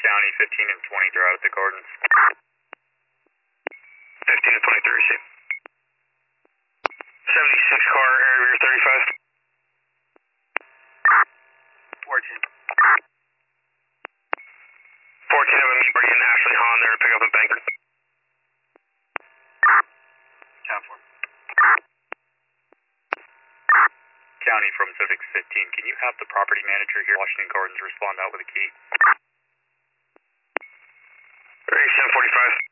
County, 15 and 20, they're out at the Gardens. 15 and 23, receive. 76 car, area 35. 14. 14 of them, bring in Ashley Hahn there to pick up a banker. Count for. County from 615, can you have the property manager here at Washington Gardens respond out with a key? Ready, 1045.